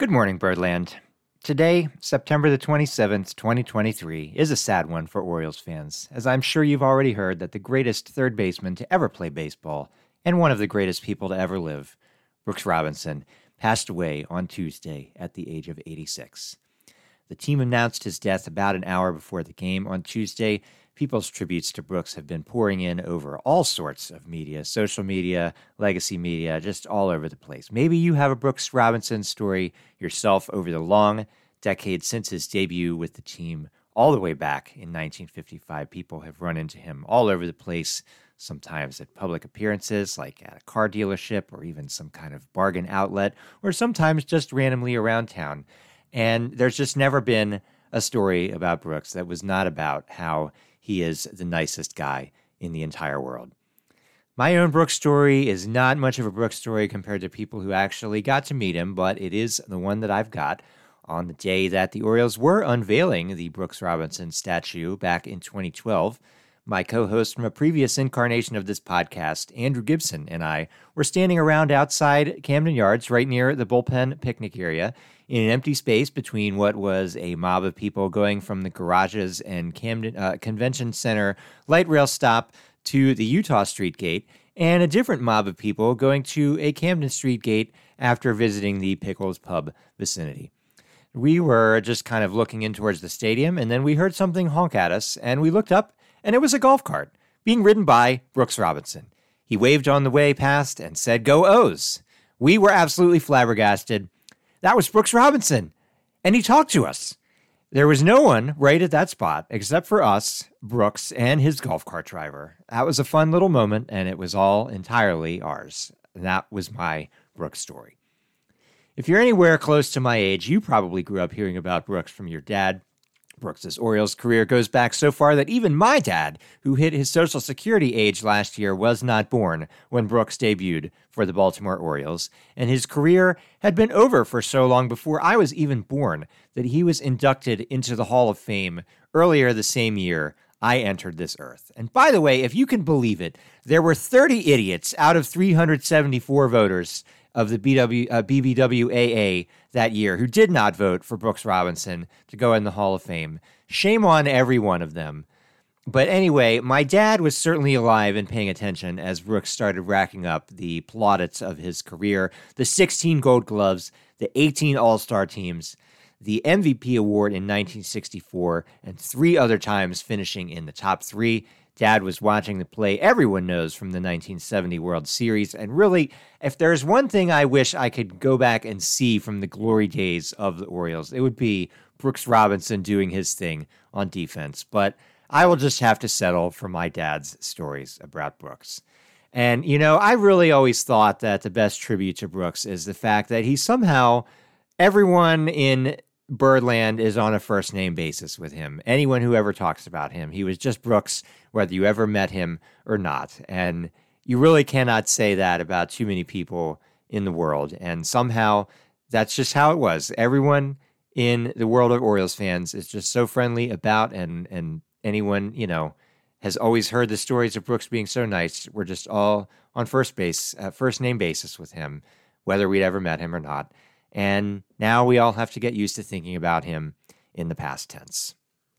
Good morning, Birdland. Today, September the 27th, 2023, is a sad one for Orioles fans, as I'm sure you've already heard that the greatest third baseman to ever play baseball, and one of the greatest people to ever live, Brooks Robinson, passed away on Tuesday at the age of 86. The team announced his death about an hour before the game on Tuesday. People's tributes to Brooks have been pouring in over all sorts of media, social media, legacy media, just all over the place. Maybe you have a Brooks Robinson story yourself over the long decades since his debut with the team all the way back in 1955. People have run into him all over the place, sometimes at public appearances, like at a car dealership or even some kind of bargain outlet, or sometimes just randomly around town. And there's just never been a story about Brooks that was not about how he is the nicest guy in the entire world. My own Brooks story is not much of a Brooks story compared to people who actually got to meet him, but it is the one that I've got. On the day that the Orioles were unveiling the Brooks Robinson statue back in 2012, my co-host from a previous incarnation of this podcast, Andrew Gibson, and I were standing around outside Camden Yards, right near the bullpen picnic area, in an empty space between what was a mob of people going from the garages and Camden Convention Center light rail stop to the Eutaw Street gate, and a different mob of people going to a Camden Street gate after visiting the Pickles Pub vicinity. We were just kind of looking in towards the stadium, and then we heard something honk at us, and we looked up, and it was a golf cart being ridden by Brooks Robinson. He waved on the way past and said, "Go O's." We were absolutely flabbergasted. That was Brooks Robinson, and he talked to us. There was no one right at that spot except for us, Brooks, and his golf cart driver. That was a fun little moment, and it was all entirely ours. And that was my Brooks story. If you're anywhere close to my age, you probably grew up hearing about Brooks from your dad. Brooks' Orioles career goes back so far that even my dad, who hit his Social Security age last year, was not born when Brooks debuted for the Baltimore Orioles, and his career had been over for so long before I was even born that he was inducted into the Hall of Fame earlier the same year I entered this earth. And by the way, if you can believe it, there were 30 idiots out of 374 voters of the BBWAA that year who did not vote for Brooks Robinson to go in the Hall of Fame. Shame on every one of them. But anyway, my dad was certainly alive and paying attention as Brooks started racking up the plaudits of his career, the 16 Gold Gloves, the 18 All-Star teams, the MVP award in 1964, and 3 other times finishing in the top 3. Dad was watching the play everyone knows from the 1970 World Series, and really, if there's one thing I wish I could go back and see from the glory days of the Orioles, it would be Brooks Robinson doing his thing on defense. But I will just have to settle for my dad's stories about Brooks. And, you know, I really always thought that the best tribute to Brooks is the fact that he somehow, everyone in Birdland is on a first-name basis with him. Anyone who ever talks about him, he was just Brooks, whether you ever met him or not. And you really cannot say that about too many people in the world. And somehow, that's just how it was. Everyone in the world of Orioles fans is just so friendly about, and anyone, you know, has always heard the stories of Brooks being so nice. We're just all on first-name basis with him, whether we'd ever met him or not. And now we all have to get used to thinking about him in the past tense.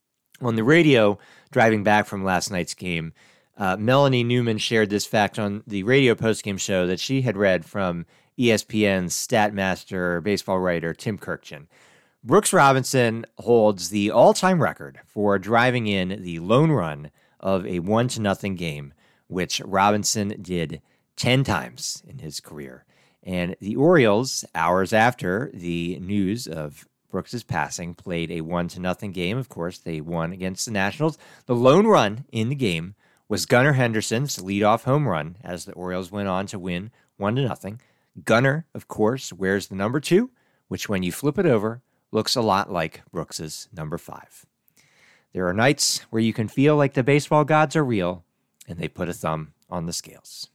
On the radio, driving back from last night's game, Melanie Newman shared this fact on the radio postgame show that she had read from ESPN's Statmaster baseball writer Tim Kurkjian. Brooks Robinson holds the all-time record for driving in the lone run of a 1-0 game, which Robinson did 10 times in his career. And the Orioles, hours after the news of Brooks' passing, played a 1-0 game. Of course, they won against the Nationals. The lone run in the game was Gunnar Henderson's leadoff home run as the Orioles went on to win 1-0. Gunnar, of course, wears the number 2, which when you flip it over, looks a lot like Brooks' number 5. There are nights where you can feel like the baseball gods are real, and they put a thumb on the scales.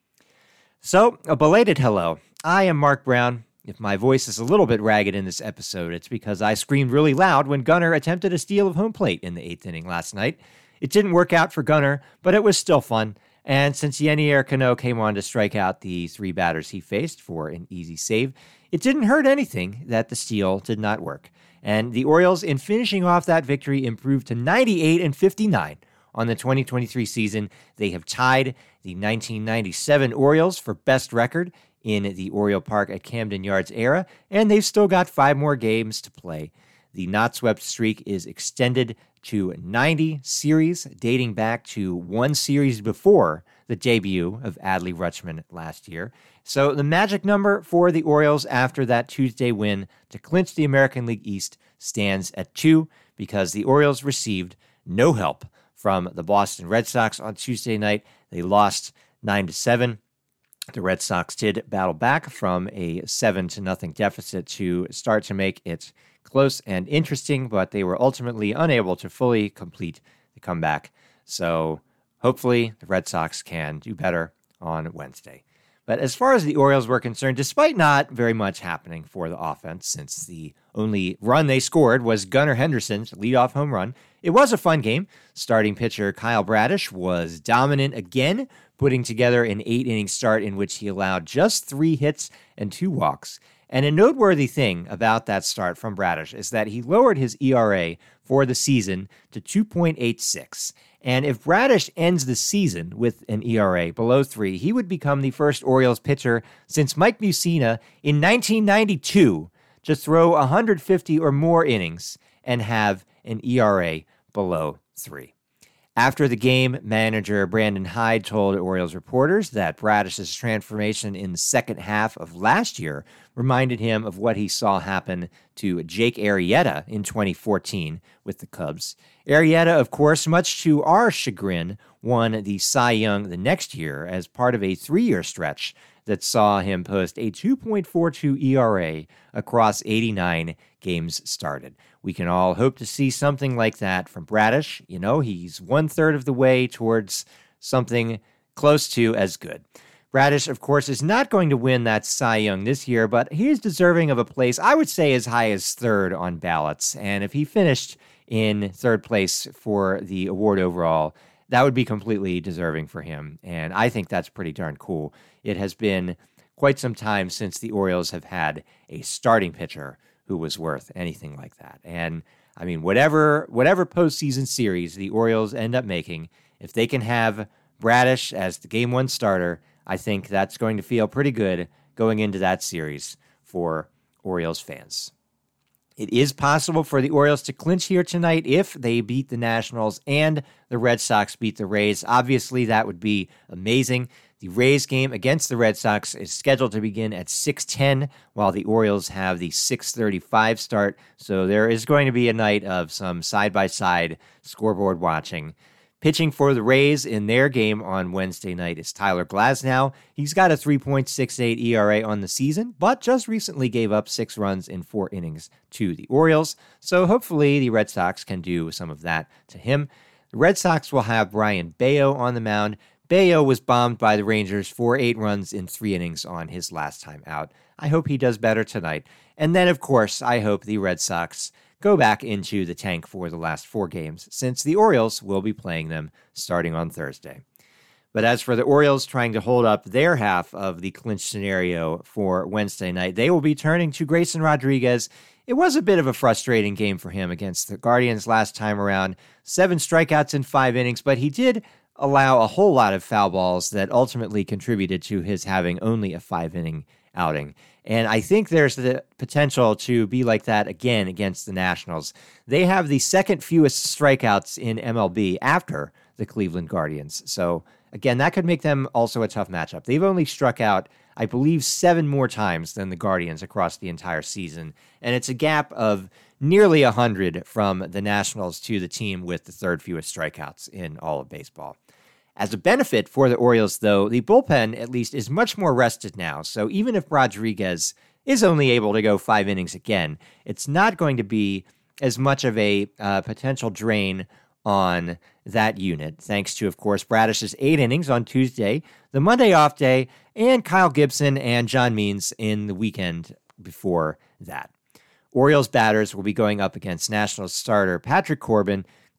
So, a belated hello. I am Mark Brown. If my voice is a little bit ragged in this episode, it's because I screamed really loud when Gunnar attempted a steal of home plate in the 8th inning last night. It didn't work out for Gunnar, but it was still fun, And since Yenier Cano came on to strike out the 3 batters he faced for an easy save, it didn't hurt anything that the steal did not work. And the Orioles, in finishing off that victory, improved to 98-59 on the 2023 season. They have tied the 1997 Orioles for best record in the Oriole Park at Camden Yards era, and they've still got 5 more games to play. The not-swept streak is extended to 90 series, dating back to 1 series before the debut of Adley Rutschman last year. So the magic number for the Orioles after that Tuesday win to clinch the American League East stands at 2 because the Orioles received no help from the Boston Red Sox on Tuesday night. They lost 9-7. The Red Sox did battle back from a 7-0 deficit to start to make it close and interesting, but they were ultimately unable to fully complete the comeback. So hopefully the Red Sox can do better on Wednesday. But as far as the Orioles were concerned, despite not very much happening for the offense, since the only run they scored was Gunnar Henderson's leadoff home run, it was a fun game. Starting pitcher Kyle Bradish was dominant again, putting together an 8-inning start in which he allowed just 3 hits and 2 walks. And a noteworthy thing about that start from Bradish is that he lowered his ERA for the season to 2.86. And if Bradish ends the season with an ERA below 3, he would become the first Orioles pitcher since Mike Mussina in 1992 to throw 150 or more innings and have an ERA below 3. After the game, manager Brandon Hyde told Orioles reporters that Bradish's transformation in the second half of last year reminded him of what he saw happen to Jake Arrieta in 2014 with the Cubs. Arrieta, of course, much to our chagrin, won the Cy Young the next year as part of a 3-year stretch that saw him post a 2.42 ERA across 89 games started. We can all hope to see something like that from Bradish. You know, he's 1/3 of the way towards something close to as good. Bradish, of course, is not going to win that Cy Young this year, but he is deserving of a place, I would say, as high as 3rd on ballots. And if he finished in 3rd place for the award overall, that would be completely deserving for him. And I think that's pretty darn cool. It has been quite some time since the Orioles have had a starting pitcher who was worth anything like that. And I mean, whatever postseason series the Orioles end up making, if they can have Bradish as the Game 1 starter, I think that's going to feel pretty good going into that series for Orioles fans. It is possible for the Orioles to clinch here tonight if they beat the Nationals and the Red Sox beat the Rays. Obviously, that would be amazing. The Rays game against the Red Sox is scheduled to begin at 6:10, while the Orioles have the 6:35 start. So there is going to be a night of some side-by-side scoreboard watching. Pitching for the Rays in their game on Wednesday night is Tyler Glasnow. He's got a 3.68 ERA on the season, but just recently gave up 6 runs in 4 innings to the Orioles. So hopefully the Red Sox can do some of that to him. The Red Sox will have Brian Bayo on the mound. Bayo was bombed by the Rangers for 8 runs in 3 innings on his last time out. I hope he does better tonight. And then, of course, I hope the Red Sox go back into the tank for the last 4 games, since the Orioles will be playing them starting on Thursday. But as for the Orioles trying to hold up their half of the clinch scenario for Wednesday night, they will be turning to Grayson Rodriguez. It was a bit of a frustrating game for him against the Guardians last time around. 7 strikeouts in 5 innings, but he did allow a whole lot of foul balls that ultimately contributed to his having only a 5-inning outing. And I think there's the potential to be like that again against the Nationals. They have the second fewest strikeouts in MLB after the Cleveland Guardians. So again, that could make them also a tough matchup. They've only struck out, I believe, 7 more times than the Guardians across the entire season. And it's a gap of nearly 100 from the Nationals to the team with the 3rd fewest strikeouts in all of baseball. As a benefit for the Orioles, though, the bullpen at least is much more rested now. So even if Rodriguez is only able to go 5 innings again, it's not going to be as much of a potential drain on that unit, thanks to, of course, Bradish's 8 innings on Tuesday, the Monday off day, and Kyle Gibson and John Means in the weekend before that. Orioles batters will be going up against Nationals starter Patrick Corbin.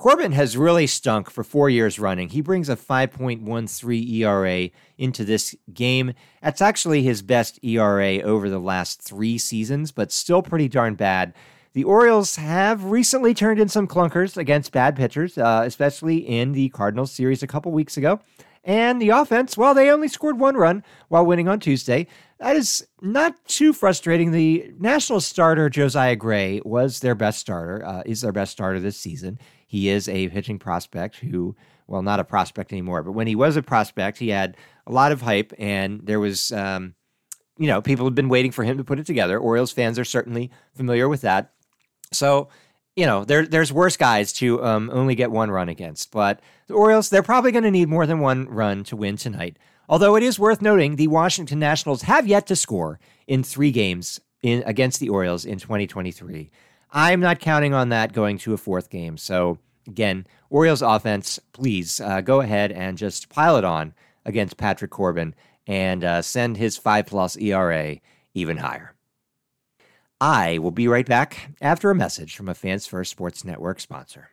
Corbin has really stunk for 4 years running. He brings a 5.13 ERA into this game. That's actually his best ERA over the last 3 seasons, but still pretty darn bad. The Orioles have recently turned in some clunkers against bad pitchers, especially in the Cardinals series a couple weeks ago. And the offense, well, they only scored 1 run while winning on Tuesday. That is not too frustrating. The Nationals starter, Josiah Gray, was their best starter, is their best starter this season. He is a pitching prospect who, well, not a prospect anymore, but when he was a prospect, he had a lot of hype, and there was, people have been waiting for him to put it together. Orioles fans are certainly familiar with that. So, there's worse guys to only get 1 run against. But the Orioles, they're probably going to need more than 1 run to win tonight. Although it is worth noting, the Washington Nationals have yet to score in 3 games against the Orioles in 2023. I'm not counting on that going to a 4th game. So, again, Orioles offense, please go ahead and just pile it on against Patrick Corbin and send his 5+ ERA even higher. I will be right back after a message from a Fans First Sports Network sponsor.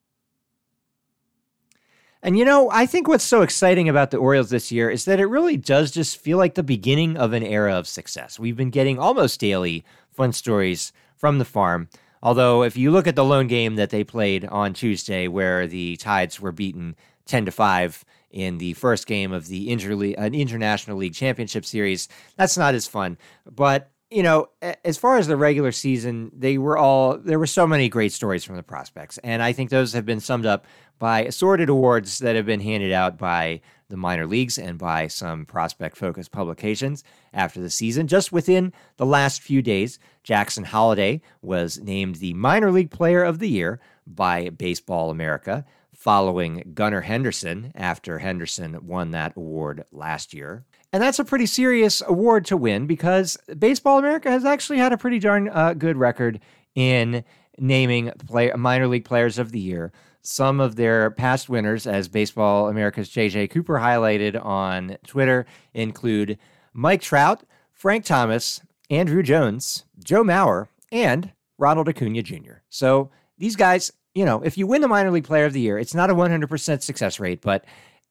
And I think what's so exciting about the Orioles this year is that it really does just feel like the beginning of an era of success. We've been getting almost daily fun stories from the farm. Although if you look at the lone game that they played on Tuesday where the Tides were beaten 10-5 in the first game of the International League Championship Series, that's not as fun. But as far as the regular season, there were so many great stories from the prospects. And I think those have been summed up by assorted awards that have been handed out by the minor leagues and by some prospect-focused publications after the season. Just within the last few days, Jackson Holliday was named the Minor League Player of the Year by Baseball America, following Gunnar Henderson after Henderson won that award last year. And that's a pretty serious award to win because Baseball America has actually had a pretty darn good record in naming minor league players of the year. Some of their past winners, as Baseball America's J.J. Cooper highlighted on Twitter, include Mike Trout, Frank Thomas, Andruw Jones, Joe Mauer, and Ronald Acuna Jr. So these guys, if you win the minor league player of the year, it's not a 100% success rate, but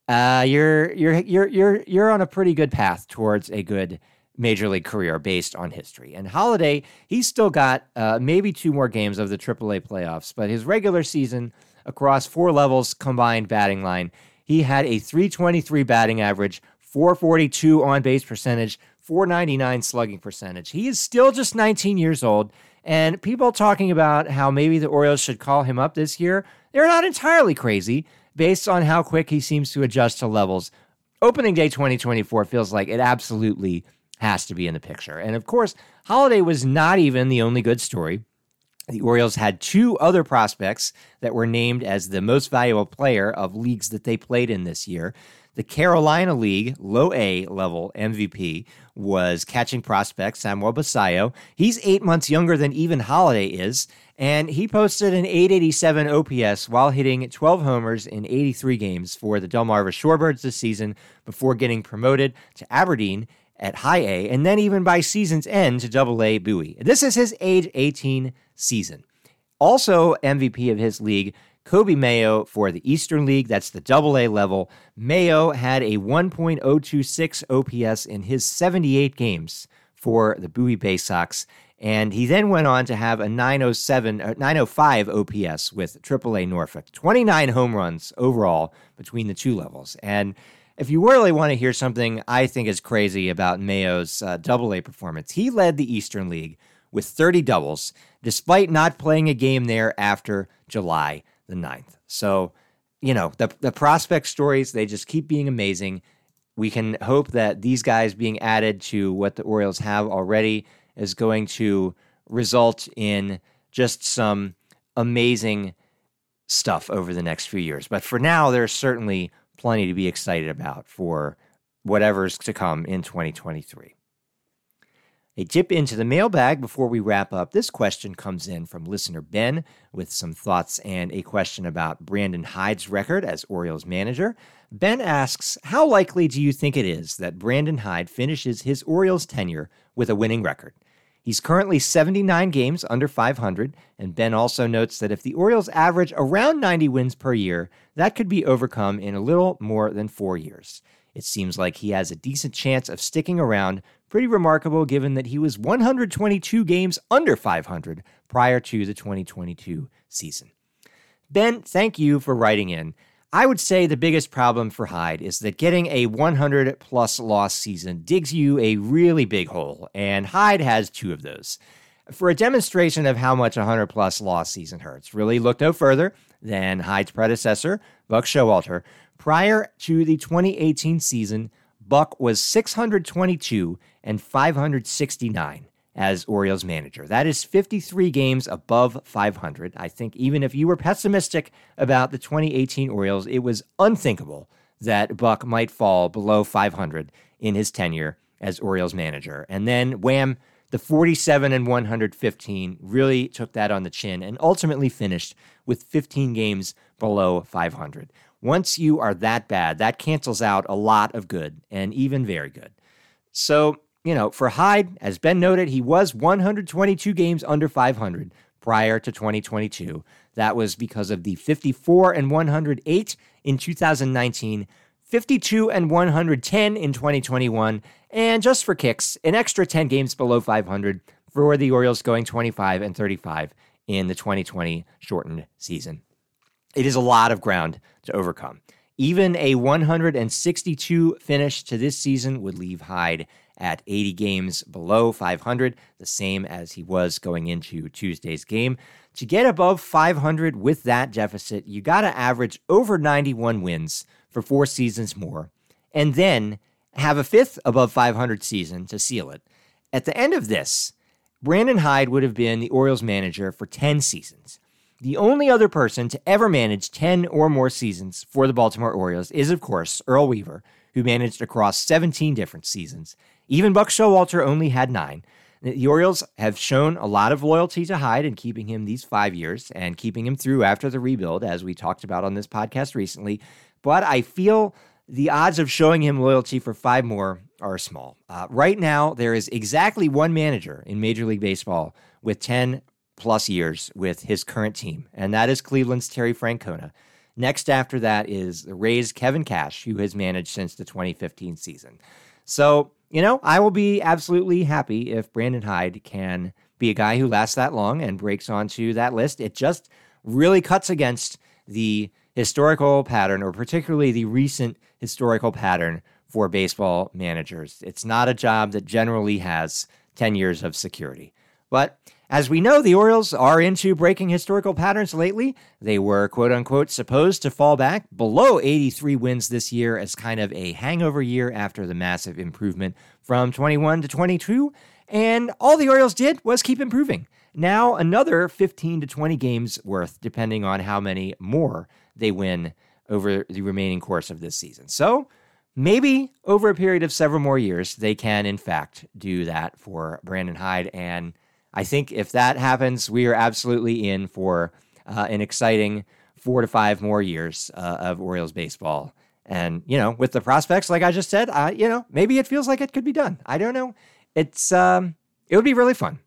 you're on a pretty good path towards a good major league career based on history. And Holliday, he's still got maybe 2 more games of the AAA playoffs, but his regular season across 4 levels combined batting line, he had a .323 batting average, .442 on-base percentage, .499 slugging percentage. He is still just 19 years old, and people talking about how maybe the Orioles should call him up this year, they're not entirely crazy based on how quick he seems to adjust to levels. Opening day 2024 feels like it absolutely has to be in the picture. And of course, Holliday was not even the only good story. The Orioles had 2 other prospects that were named as the most valuable player of leagues that they played in this year. The Carolina League low A level MVP was catching prospect Samuel Basallo. He's 8 months younger than even Holliday is, and he posted an .887 OPS while hitting 12 homers in 83 games for the Delmarva Shorebirds this season before getting promoted to Aberdeen at High A, and then even by season's end to Double A Bowie. This is his age 18 season. Also MVP of his league, Kobe Mayo for the Eastern League. That's the Double A level. Mayo had a 1.026 OPS in his 78 games for the Bowie Bay Sox, and he then went on to have a 905 OPS with AAA Norfolk. 29 home runs overall between the 2 levels. And if you really want to hear something I think is crazy about Mayo's Double-A performance, he led the Eastern League with 30 doubles, despite not playing a game there after July the 9th. So, the prospect stories, they just keep being amazing. We can hope that these guys being added to what the Orioles have already is going to result in just some amazing stuff over the next few years. But for now, there's certainly plenty to be excited about for whatever's to come in 2023. A dip into the mailbag before we wrap up. This question comes in from listener Ben with some thoughts and a question about Brandon Hyde's record as Orioles manager. Ben asks, how likely do you think it is that Brandon Hyde finishes his Orioles tenure with a winning record? He's currently 79 games under 500, and Ben also notes that if the Orioles average around 90 wins per year, that could be overcome in a little more than 4 years. It seems like he has a decent chance of sticking around, pretty remarkable given that he was 122 games under 500 prior to the 2022 season. Ben, thank you for writing in. I would say the biggest problem for Hyde is that getting a 100-plus loss season digs you a really big hole, and Hyde has 2 of those. For a demonstration of how much a 100-plus loss season hurts, really look no further than Hyde's predecessor, Buck Showalter. Prior to the 2018 season, Buck was 622 and 569 as Orioles manager. That is 53 games above 500. I think even if you were pessimistic about the 2018 Orioles, it was unthinkable that Buck might fall below 500 in his tenure as Orioles manager. And then, wham, the 47 and 115 really took that on the chin and ultimately finished with 15 games below 500. Once you are that bad, that cancels out a lot of good and even very good. So, for Hyde, as Ben noted, he was 122 games under 500 prior to 2022. That was because of the 54 and 108 in 2019, 52 and 110 in 2021, and just for kicks, an extra 10 games below 500 for the Orioles going 25 and 35 in the 2020 shortened season. It is a lot of ground to overcome. Even a 162 finish to this season would leave Hyde at 80 games below 500, the same as he was going into Tuesday's game. To get above 500 with that deficit, you got to average over 91 wins for 4 seasons more, and then have a 5th above 500 season to seal it. At the end of this, Brandon Hyde would have been the Orioles manager for 10 seasons. The only other person to ever manage 10 or more seasons for the Baltimore Orioles is, of course, Earl Weaver, who managed across 17 different seasons. Even Buck Showalter only had 9. The Orioles have shown a lot of loyalty to Hyde in keeping him these 5 years and keeping him through after the rebuild, as we talked about on this podcast recently. But I feel the odds of showing him loyalty for 5 more are small. Right now, there is exactly one manager in Major League Baseball with 10-plus years with his current team, and that is Cleveland's Terry Francona. Next after that is the Rays' Kevin Cash, who has managed since the 2015 season. So, I will be absolutely happy if Brandon Hyde can be a guy who lasts that long and breaks onto that list. It just really cuts against the historical pattern, or particularly the recent historical pattern for baseball managers. It's not a job that generally has 10 years of security. But as we know, the Orioles are into breaking historical patterns lately. They were, quote-unquote, supposed to fall back below 83 wins this year as kind of a hangover year after the massive improvement from 21 to 22, and all the Orioles did was keep improving. Now another 15 to 20 games worth, depending on how many more they win over the remaining course of this season. So maybe over a period of several more years, they can, in fact, do that for Brandon Hyde, and I think if that happens, we are absolutely in for an exciting 4 to 5 more years of Orioles baseball. And, with the prospects, like I just said, maybe it feels like it could be done. I don't know. It would be really fun.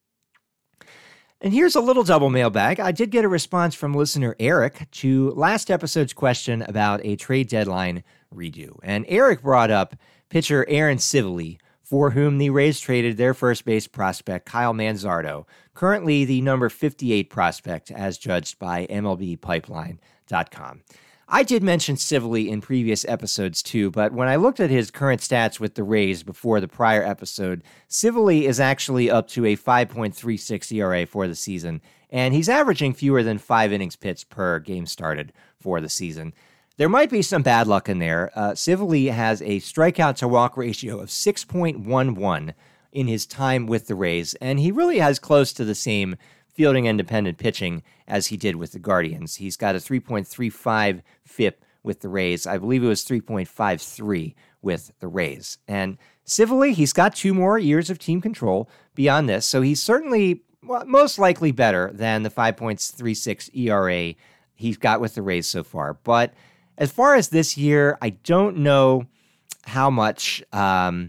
And here's a little double mailbag. I did get a response from listener Eric to last episode's question about a trade deadline redo. And Eric brought up pitcher Aaron Civily, for whom the Rays traded their first base prospect, Kyle Manzardo, currently the number 58 prospect as judged by MLBpipeline.com. I did mention Civily in previous episodes too, but when I looked at his current stats with the Rays before the prior episode, Civily is actually up to a 5.36 ERA for the season, and he's averaging fewer than 5 innings pitched per game started for the season. There might be some bad luck in there. Civily has a strikeout-to-walk ratio of 6.11 in his time with the Rays, and he really has close to the same fielding independent pitching as he did with the Guardians. He's got a 3.35 FIP with the Rays. I believe it was 3.53 with the Rays. And Civily, he's got 2 more years of team control beyond this, so he's certainly most likely better than the 5.36 ERA he's got with the Rays so far. But as far as this year, I don't know how much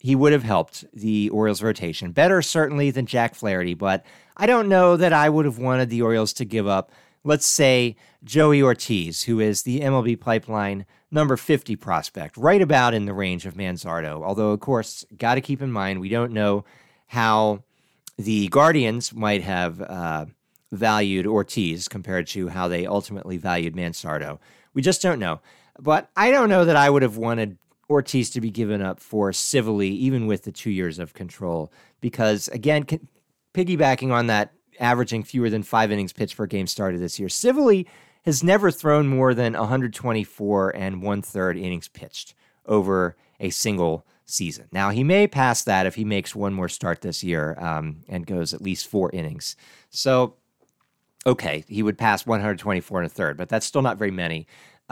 he would have helped the Orioles rotation. Better, certainly, than Jack Flaherty, but I don't know that I would have wanted the Orioles to give up, let's say, Joey Ortiz, who is the MLB Pipeline number 50 prospect, right about in the range of Manzardo. Although, of course, got to keep in mind, we don't know how the Guardians might have valued Ortiz compared to how they ultimately valued Manzardo. We just don't know. But I don't know that I would have wanted Ortiz to be given up for civilly, even with the 2 years of control, because, again, piggybacking on that averaging fewer than 5 innings pitched per game started this year, civilly has never thrown more than 124 and 1/3 innings pitched over a single season. Now, he may pass that if he makes one more start this year and goes at least 4 innings. So, okay, he would pass 124 and 1/3, but that's still not very many.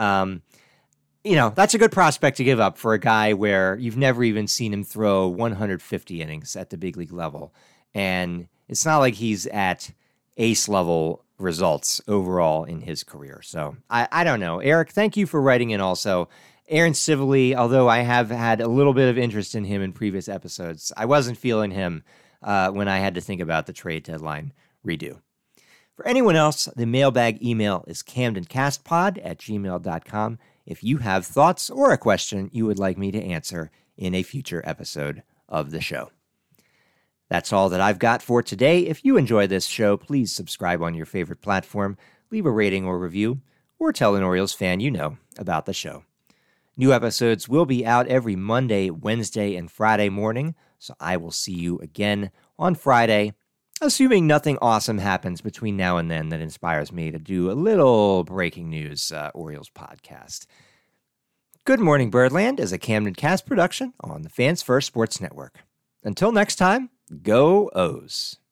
That's a good prospect to give up for a guy where you've never even seen him throw 150 innings at the big league level. And it's not like he's at ace level results overall in his career. So I don't know. Eric, thank you for writing in also. Aaron Civilly, although I have had a little bit of interest in him in previous episodes, I wasn't feeling him when I had to think about the trade deadline redo. For anyone else, the mailbag email is camdencastpod@gmail.com if you have thoughts or a question you would like me to answer in a future episode of the show. That's all that I've got for today. If you enjoy this show, please subscribe on your favorite platform, leave a rating or review, or tell an Orioles fan you know about the show. New episodes will be out every Monday, Wednesday, and Friday morning, so I will see you again on Friday, assuming nothing awesome happens between now and then that inspires me to do a little breaking news Orioles podcast. Good Morning Birdland is a Camden Cast production on the Fans First Sports Network. Until next time, go O's.